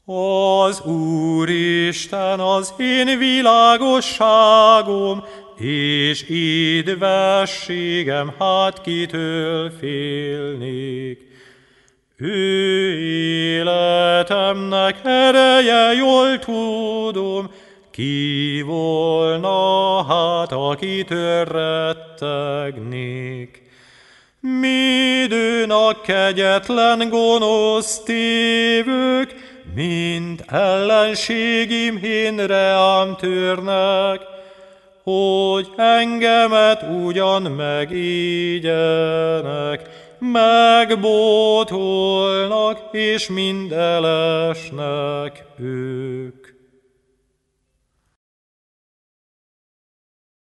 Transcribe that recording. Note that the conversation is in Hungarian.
Az Úristen az én világosságom, és édvességem, hát kitől félnék. Ő életemnek ereje, jól tudom, ki volna hát, akitől rettegnék. Midőn kegyetlen gonosz tévők, mint ellenségim hinre ám törnek, hogy engemet ugyan megígyenek, megbótolnak, és mind elesnek ők.